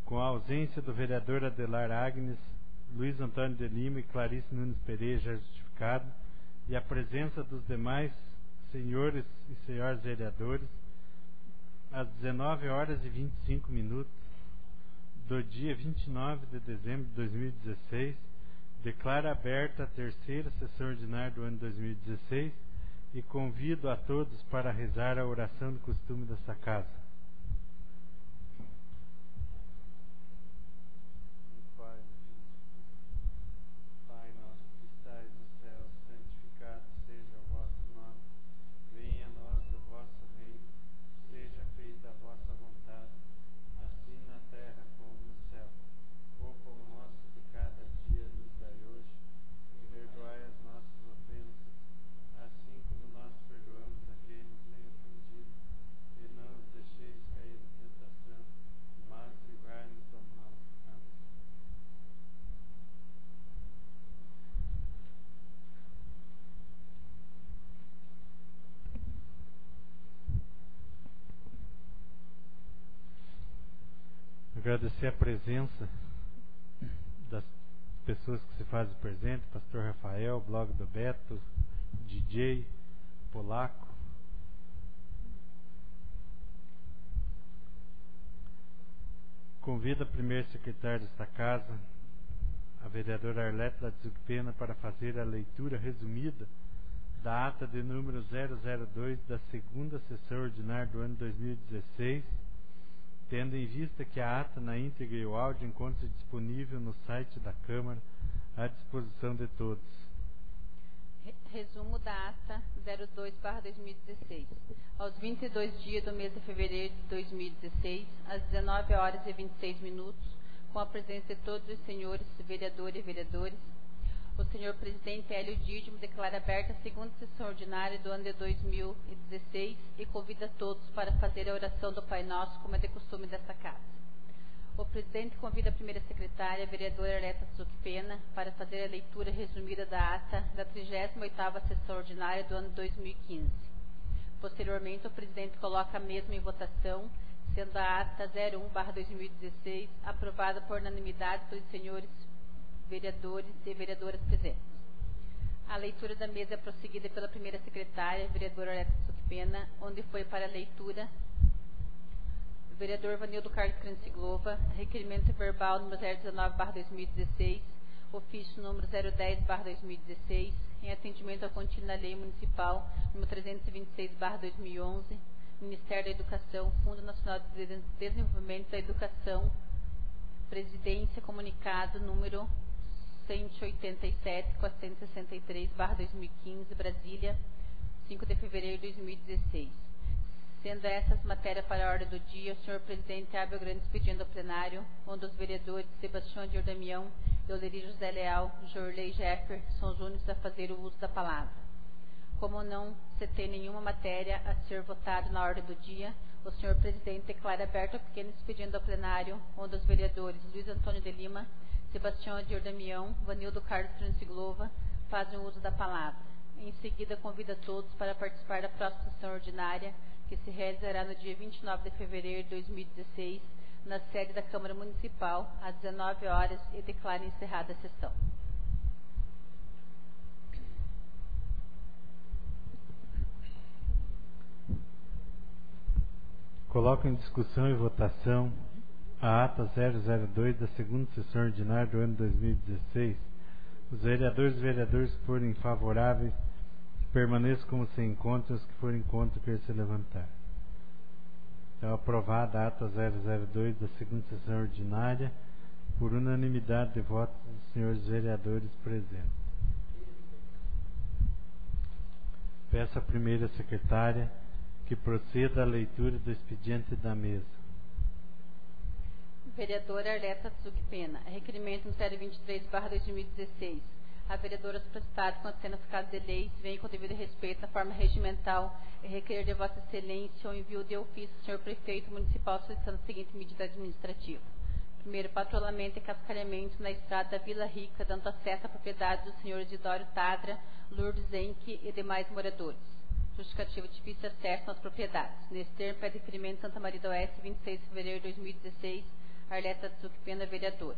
com a ausência do vereador Adelar Agnes, Luiz Antônio de Lima e Clarice Nunes Pereira, já justificado, e a presença dos demais senhores e senhoras vereadores, às 19h25 do dia 29 de dezembro de 2016, declaro aberta a terceira sessão ordinária do ano 2016 e convido a todos para rezar a oração do costume desta casa. Pai nosso que estais no céu, santificado seja o vosso nome. Venha a nós o vosso reino. Seja feita a vossa vontade, assim na terra como no céu. O pão nosso de cada dia nos dai hoje, e perdoai as nossas ofensas, assim como nós perdoamos a quem nos tem ofendido, e não nos deixeis cair em tentação, mas livrai-nos do mal. Amém. Agradecer a presença das pessoas que se fazem presente, Pastor Rafael, Blog do Beto, DJ, Polaco. Convido a primeira secretária desta casa, a vereadora Arlete Latzuc Pena, para fazer a leitura resumida da ata de número 002 da segunda sessão ordinária do ano 2016, tendo em vista que a ata na íntegra e o áudio encontra-se disponível no site da Câmara à disposição de todos. Resumo da ata 02/2016. Aos 22 dias do mês de fevereiro de 2016, às 19h26, com a presença de todos os senhores vereadores e vereadores, o senhor presidente Hélio Dídimo declara aberta a segunda sessão ordinária do ano de 2016 e convida todos para fazer a oração do Pai Nosso, como é de costume desta casa. O presidente convida a primeira secretária, a vereadora Arlete Latzuc Pena, para fazer a leitura resumida da ata da 38ª sessão ordinária do ano 2015. Posteriormente, o presidente coloca a mesma em votação, sendo a ata 01/2016 aprovada por unanimidade pelos senhores vereadores e vereadoras presentes. A leitura da mesa é prosseguida pela primeira secretária, vereadora Arlete Latzuc Pena, onde foi para a leitura o vereador Vanildo Carlos Cranciglova, requerimento verbal número 019/2016, ofício número 010/2016, em atendimento à contínua lei municipal número 326/2011, Ministério da Educação, Fundo Nacional de Desenvolvimento da Educação, Presidência, comunicado número 187/463/2015, Brasília, 5 de fevereiro de 2016. Sendo essas matérias para a ordem do dia, o senhor presidente abre o grande expediente ao plenário, onde os vereadores Sebastião de Damião, Euleri José Leal, Jorley Jeffer são os únicos a fazer o uso da palavra. Como não se tem nenhuma matéria a ser votada na ordem do dia, o senhor presidente declara aberto o pequeno expediente ao plenário, onde os vereadores Luiz Antônio de Lima, Sebastião de Damião, Vanildo Carlos Cranciglova fazem uso da palavra. Em seguida, convida todos para participar da próxima sessão ordinária, que se realizará no dia 29 de fevereiro de 2016, na sede da Câmara Municipal, às 19h, e declara encerrada a sessão. Coloco em discussão e votação a ata 002 da segunda sessão ordinária do ano 2016. Os vereadores e vereadoras que forem favoráveis permaneçam como se encontram, os que forem contra que se levantar. Então, aprovada a ata 002 da segunda sessão ordinária por unanimidade de votos dos senhores vereadores presentes. Peço à primeira secretária que proceda à leitura do expediente da mesa. Vereadora Arlete Latzuc Pena, requerimento no 023/2016. A vereadora solicitado, quando sendo ficado de lei, vem com devido respeito à forma regimental e requerer de Vossa Excelência o envio de ofício ao senhor prefeito municipal solicitando a seguinte medida administrativa. Primeiro, patrulhamento e cascalhamento na estrada da Vila Rica, dando acesso à propriedade dos senhores Isidório Tadra, Lourdes Enque e demais moradores. Justificativa de difícil acesso às propriedades. Nesse termo, pede requerimento Santa Maria do Oeste, 26 de fevereiro de 2016, Arleta Tsuki Pena, vereadora.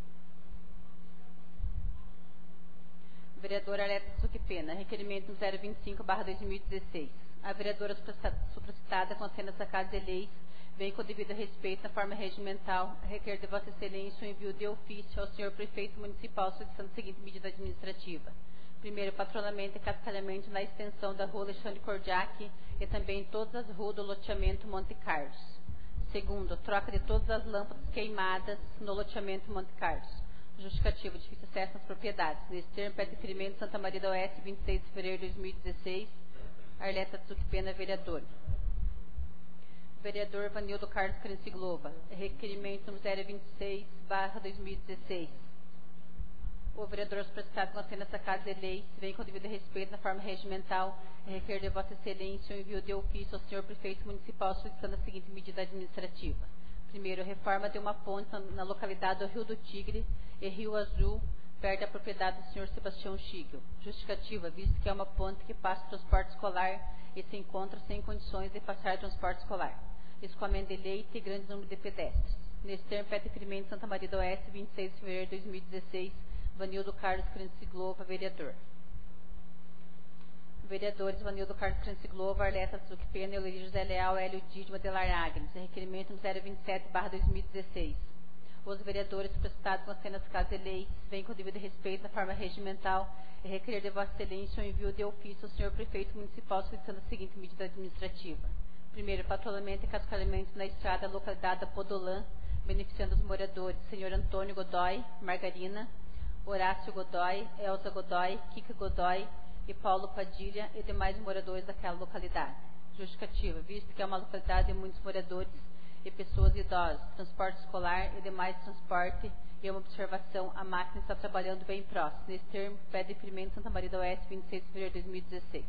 Vereadora Arleta Tsuki Pena, requerimento 025/2016. A vereadora supracitada, concedendo essa casa de leis, vem com devido respeito na forma regimental, requer de Vossa Excelência o envio de ofício ao senhor prefeito municipal solicitando a seguinte medida administrativa. Primeiro, patrulhamento e cascalhamento na extensão da rua Alexandre Cordiac e também em todas as ruas do loteamento Monte Carlos. Segundo, troca de todas as lâmpadas queimadas no loteamento Monte Carlos. Justificativo, difícil acesso às propriedades. Nesse termo, pede requerimento Santa Maria do Oeste, 26 de fevereiro de 2016. Arleta Tsuki Pena, vereador. Vereador Vanildo Carlos Crensiglova. Requerimento número 026/2016. O vereador supraciado, concedendo essa casa de leis, vem com devido respeito na forma regimental, requer de Vossa Excelência o envio de ofício ao senhor prefeito municipal solicitando a seguinte medida administrativa. Primeiro, reforma de uma ponte na localidade do Rio do Tigre e Rio Azul, perto da propriedade do senhor Sebastião Schigel. Justificativa, visto que é uma ponte que passa transporte escolar e se encontra sem condições de passar transporte escolar. Escoamento de leite e grande número de pedestres. Nesse termo, pede requerimento Santa Maria do Oeste, 26 de fevereiro de 2016, Vanildo Carlos Crensiglova, vereador. Vereadores Vanildo Carlos Crensiglova, Arleta Tsuki Pena, Eulírio José Leal, Hélio Dídimo, Adelar Agnes. Requerimento 027/2016. Os vereadores supracidados, concedendo as casas de leis, vêm com devido respeito na forma regimental e requerer de Vossa Excelência o envio de ofício ao senhor prefeito municipal solicitando a seguinte medida administrativa. Primeiro, patrulhamento e cascalhamento na estrada localidade da Podolã, beneficiando os moradores, senhor Antônio Godoy, Margarina, Horácio Godoy, Elza Godoy, Kika Godoy e Paulo Padilha e demais moradores daquela localidade. Justificativa, visto que é uma localidade de muitos moradores e pessoas idosas, transporte escolar e demais transporte, e uma observação, a máquina está trabalhando bem próximo. Nesse termo, pede requerimento Santa Maria do Oeste, 26 de fevereiro de 2016.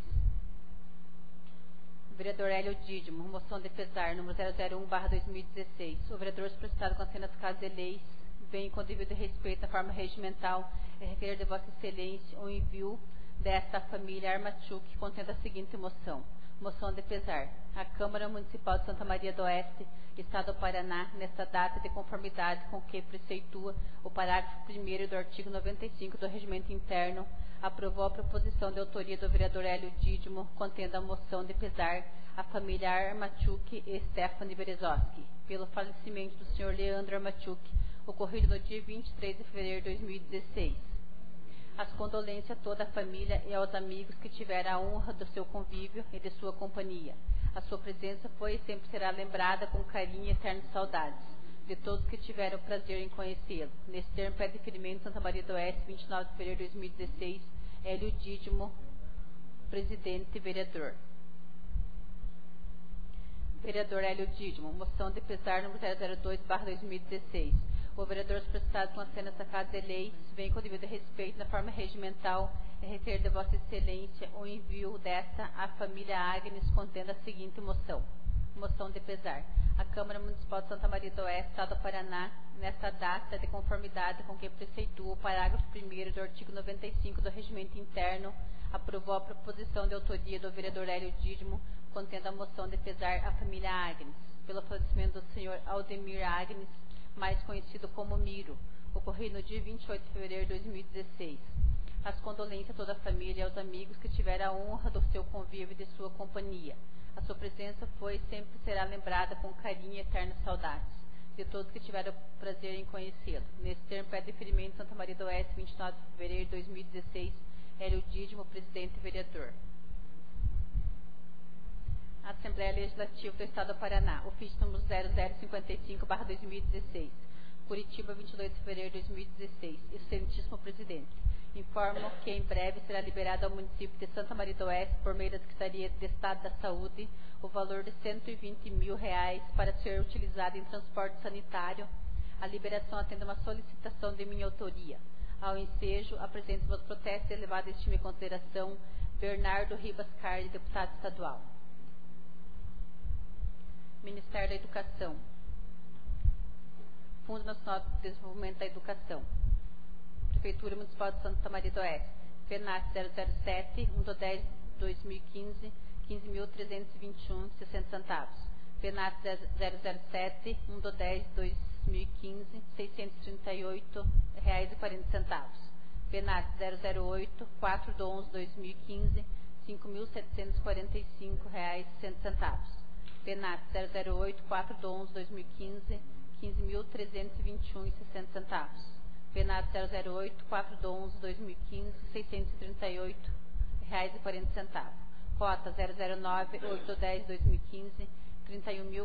Vereador Hélio Dídimo, moção de pesar, número 001/2016. O vereador supraciado, concedendo as casas de leis, vem com devido respeito à forma regimental e requerer de Vossa Excelência o envio desta família Armachuk, contendo a seguinte moção. Moção de pesar. A Câmara Municipal de Santa Maria do Oeste, Estado do Paraná, nesta data de conformidade com que preceitua o parágrafo 1º do artigo 95 do Regimento Interno, aprovou a proposição de autoria do vereador Hélio Dídimo, contendo a moção de pesar à família Armachuk e Stephanie Berezowski, pelo falecimento do senhor Leandro Armachuk, ocorrido no dia 23 de fevereiro de 2016. As condolências a toda a família e aos amigos que tiveram a honra do seu convívio e de sua companhia. A sua presença foi e sempre será lembrada com carinho e eternas saudades de todos que tiveram o prazer em conhecê-lo. Nesse termo, pede requerimento Santa Maria do Oeste, 29 de fevereiro de 2016, Hélio Dídimo, presidente e vereador. Vereador Hélio Dídimo, moção de pesar número 002/2016. O vereador supraciado, concedendo essa casa de leis, vem com devido respeito na forma regimental e requerer de Vossa Excelência o envio desta à família Agnes, contendo a seguinte moção. Moção de pesar. A Câmara Municipal de Santa Maria do Oeste, Estado do Paraná, nesta data, de conformidade com que preceitua o parágrafo 1º do artigo 95 do Regimento Interno, aprovou a proposição de autoria do vereador Hélio Dídimo, contendo a moção de pesar à família Agnes, pelo falecimento do senhor Aldemir Agnes, mais conhecido como Miro, ocorrido no dia 28 de fevereiro de 2016. As condolências a toda a família e aos amigos que tiveram a honra do seu convívio e de sua companhia. A sua presença foi e sempre será lembrada com carinho e eternas saudades de todos que tiveram o prazer em conhecê-lo. Nesse termo, pede requerimento Santa Maria do Oeste, 29 de fevereiro de 2016, Hélio Dídimo, presidente e vereador. Assembleia Legislativa do Estado do Paraná, ofício número 0055/2016, Curitiba, 22 de fevereiro de 2016. Excelentíssimo presidente, informo que em breve será liberado ao município de Santa Maria do Oeste, por meio da Secretaria de Estado da Saúde, o valor de R$120 mil para ser utilizado em transporte sanitário. A liberação atende a uma solicitação de minha autoria. Ao ensejo, apresento meus protestos de elevada estima e consideração. Bernardo Ribas Carli, deputado estadual. Ministério da Educação. Fundo Nacional de Desenvolvimento da Educação. Prefeitura Municipal de Santa Maria do Oeste. FENAC 007, 1/10/2015, 15.321,60 centavos. FENAC 007, 1/10/2015, 638,40. PENAT 008, 4/11/2015, R$ 5.745,60. PENAT 008, 4/11/2015, R$ 15.321,60. PENAT 008, 4/11/2015, R$ 638,40. Cota 009, 8/10/2015, R$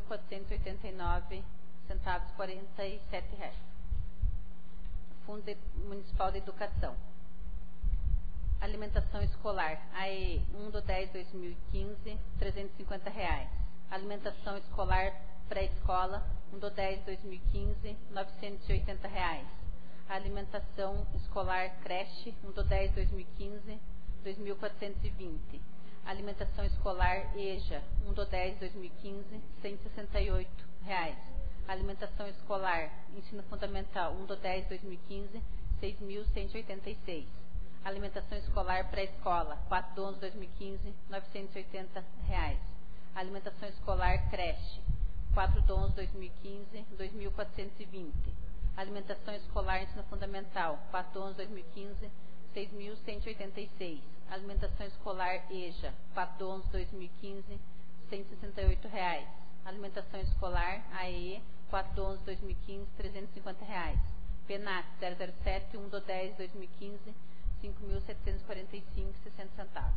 31.489,47. Fundo Municipal de Educação. Alimentação escolar, AE 1/10/2015, R$ 350. Alimentação escolar pré-escola, 1/10/2015, R$ 980. Alimentação escolar creche, 1/10/2015, R$ 2.420. Alimentação escolar EJA, 1/10/2015, R$ 168. Alimentação escolar ensino fundamental, 1/10/2015, R$ 6.186. Alimentação escolar pré-escola, 4/11/2015, R$ 980. Alimentação escolar creche, 4/11/2015, R$ 2.420. Alimentação escolar ensino fundamental, 4/11/2015, R$ 6.186. Alimentação escolar EJA, 4/11/2015, R$ 168. Alimentação escolar AE, 4/11/2015, R$ 350. PENAT 007, 1/10/2015, R$ 5.745,60.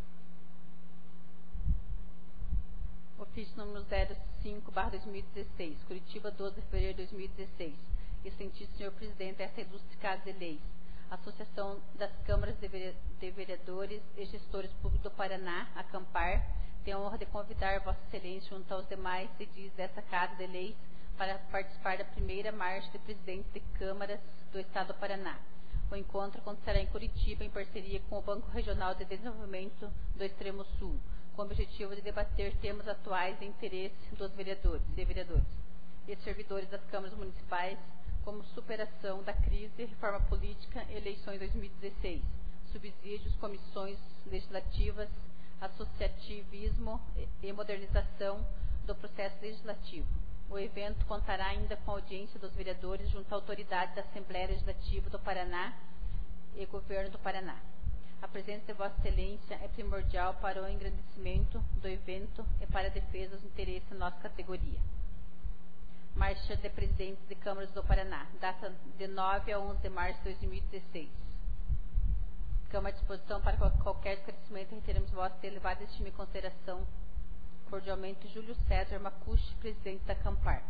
Ofício número 05/2016, Curitiba, 12 de fevereiro de 2016. Excelentíssimo senhor presidente, esta ilustre Casa de Leis, Associação das Câmaras de Vereadores e Gestores Públicos do Paraná, a CAMPAR, tem a honra de convidar Vossa Excelência, junto aos demais edis dessa Casa de Leis, para participar da primeira marcha de presidentes de câmaras do Estado do Paraná. O encontro acontecerá em Curitiba, em parceria com o Banco Regional de Desenvolvimento do Extremo Sul, com o objetivo de debater temas atuais de interesse dos vereadores e servidores das câmaras municipais, como superação da crise, reforma política, eleições 2016, subsídios, comissões legislativas, associativismo e modernização do processo legislativo. O evento contará ainda com a audiência dos vereadores junto à autoridade da Assembleia Legislativa do Paraná e Governo do Paraná. A presença de Vossa Excelência é primordial para o engrandecimento do evento e para a defesa dos interesses da nossa categoria. Marcha de Presidentes de Câmaras do Paraná, data de 9 a 11 de março de 2016. Câmara à disposição para qualquer esclarecimento, reiteramos vossa elevada estima e consideração. Cordialmente, Júlio César Macucci, presidente da CAMPAR.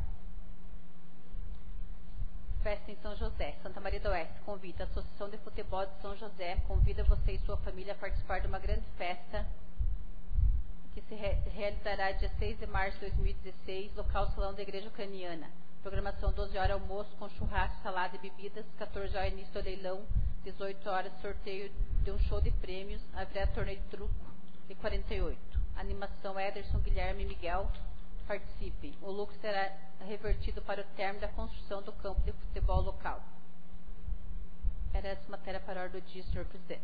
Festa em São José, Santa Maria do Oeste, convida a Associação de Futebol de São José, convida você e sua família a participar de uma grande festa que se realizará dia 6 de março de 2016, local Salão da Igreja Ucraniana. Programação 12 horas almoço com churrasco, salada e bebidas, 14 horas início do leilão, 18 horas sorteio de um show de prêmios, haverá torneio de truco e 48. Animação Ederson, Guilherme e Miguel, participem. O lucro será revertido para o término da construção do campo de futebol local. Era essa matéria para a ordem do dia, senhor presidente.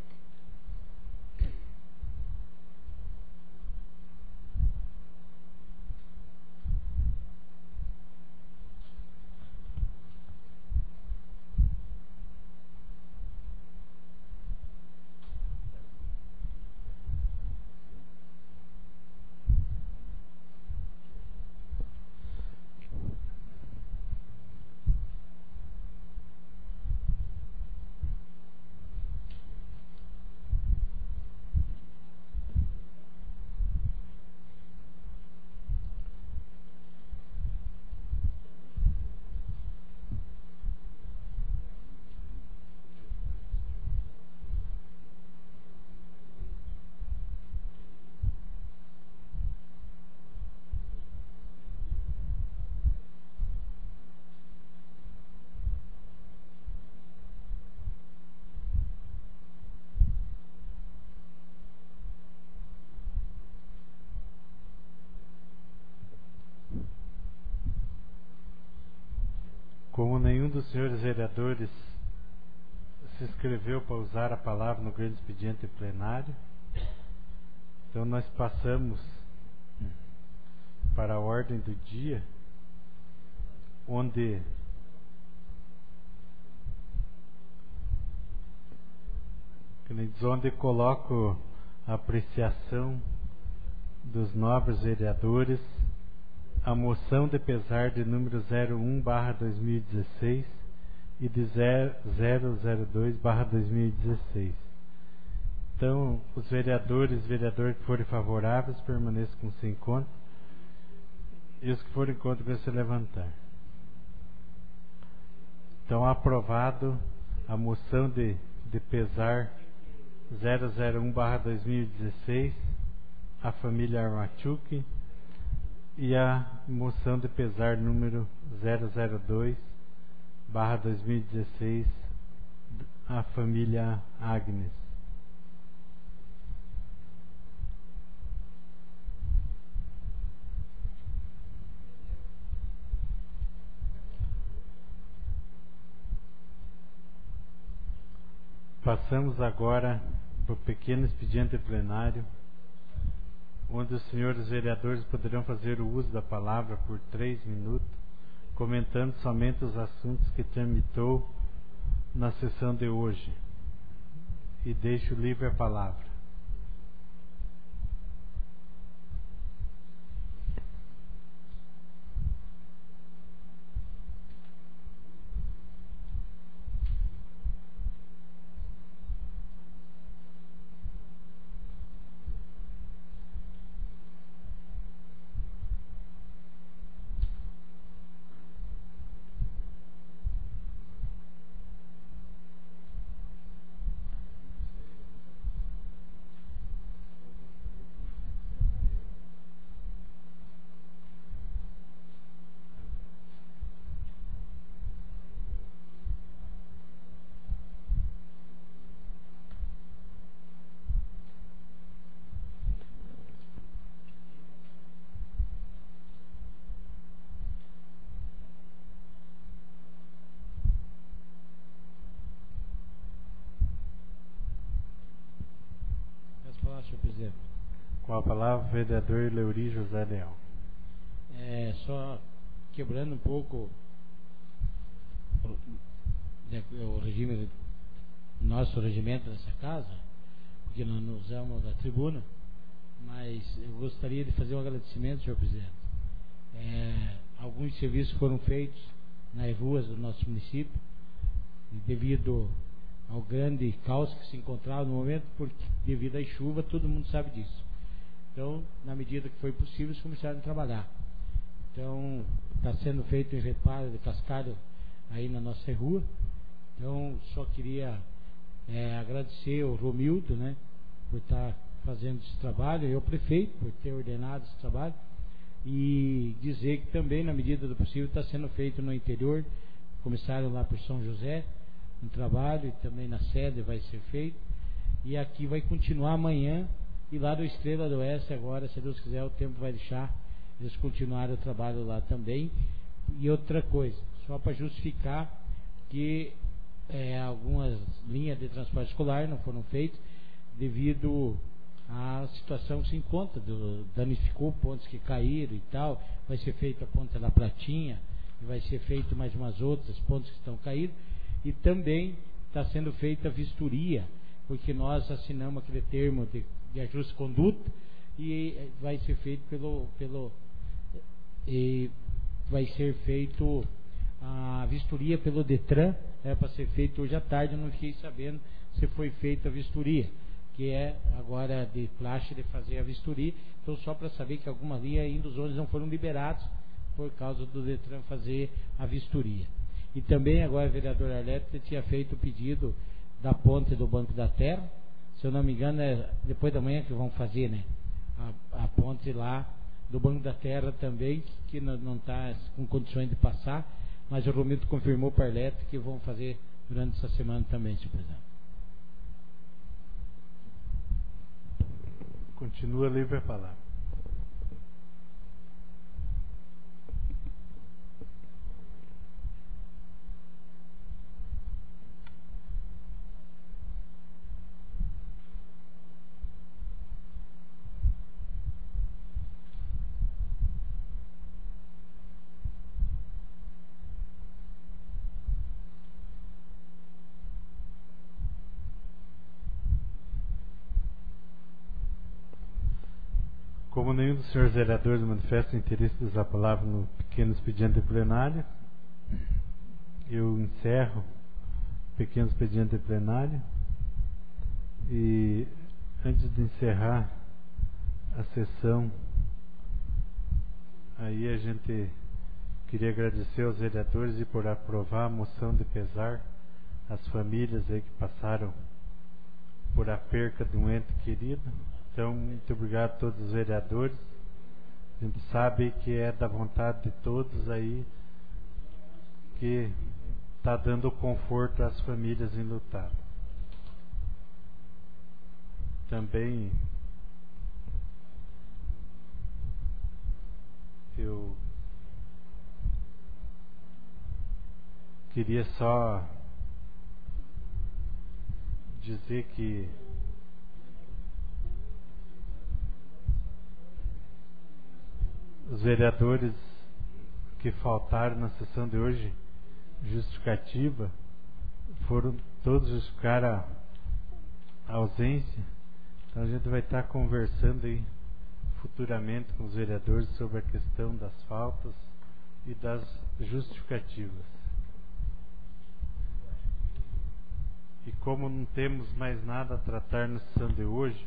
Como nenhum dos senhores vereadores se inscreveu para usar a palavra no grande expediente plenário, então nós passamos para a ordem do dia, onde onde coloco a apreciação dos nobres vereadores, a moção de pesar de número 01/2016 e de 002/2016. Então, os vereadores que forem favoráveis permaneçam com se encontro, e os que forem contra devem se levantar. Então, aprovado a moção de pesar 001/2016, a família Armachuk, e a moção de pesar número 002/2016, a família Agnes. Passamos agora para o pequeno expediente plenário, onde os senhores vereadores poderão fazer o uso da palavra por 3 minutos, comentando somente os assuntos que tramitou na sessão de hoje. E deixo livre a palavra. Senhor presidente. Com a palavra, o vereador Leuri José Leão. Só quebrando um pouco o regime, nosso regimento dessa casa, porque nós não usamos da tribuna, mas eu gostaria de fazer um agradecimento, senhor presidente. Alguns serviços foram feitos nas ruas do nosso município, devido ao grande caos que se encontrava no momento, porque devido à chuva, todo mundo sabe disso. Então, na medida que foi possível, eles começaram a trabalhar. Então, está sendo feito um reparo de cascalho aí na nossa rua. Então, só queria agradecer ao Romildo, né, por estar fazendo esse trabalho, e ao prefeito por ter ordenado esse trabalho, e dizer que também, na medida do possível, está sendo feito no interior. Começaram lá por São José um trabalho, e também na sede vai ser feito, e aqui vai continuar amanhã, e lá do Estrela do Oeste agora, se Deus quiser, o tempo vai deixar eles continuarem o trabalho lá também. E outra coisa, só para justificar que algumas linhas de transporte escolar não foram feitas devido à situação que se encontra, danificou pontes que caíram e tal. Vai ser feita a ponte da Pratinha, e vai ser feito mais umas outras pontes que estão caídas. E também está sendo feita a vistoria, porque nós assinamos aquele termo de ajuste de conduta, e vai ser feito vai ser feito a vistoria pelo Detran. Era para ser feito hoje à tarde, eu não fiquei sabendo se foi feita a vistoria, que é agora de praxe de fazer a vistoria. Então, só para saber que algumas linhas ainda os ônibus não foram liberados por causa do Detran fazer a vistoria. E também agora o vereador Arlete tinha feito o pedido da ponte do Banco da Terra. Se eu não me engano, é depois da manhã que vão fazer, né? A ponte lá do Banco da Terra também, que não está com condições de passar, mas o Romildo confirmou para o Arlete que vão fazer durante essa semana também, senhor presidente. Continua livre a palavra. Como nenhum dos senhores vereadores manifesta interesse de usar a palavra no pequeno expediente plenário, eu encerro o pequeno expediente plenário e, antes de encerrar a sessão, aí a gente queria agradecer aos vereadores e por aprovar a moção de pesar às famílias aí que passaram por a perca de um ente querido. Então, muito obrigado a todos os vereadores. A gente sabe que é da vontade de todos aí que está dando conforto às famílias enlutadas. Também eu queria só dizer que os vereadores que faltaram na sessão de hoje, justificativa, foram todos justificar a ausência. Então a gente vai estar conversando aí futuramente com os vereadores sobre a questão das faltas e das justificativas. E como não temos mais nada a tratar na sessão de hoje,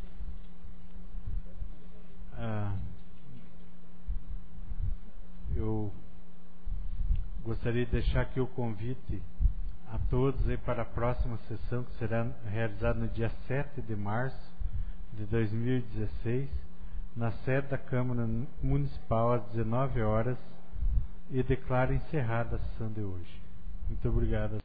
eu gostaria de deixar aqui o convite a todos aí para a próxima sessão, que será realizada no dia 7 de março de 2016, na sede da Câmara Municipal, às 19 horas, e declaro encerrada a sessão de hoje. Muito obrigado.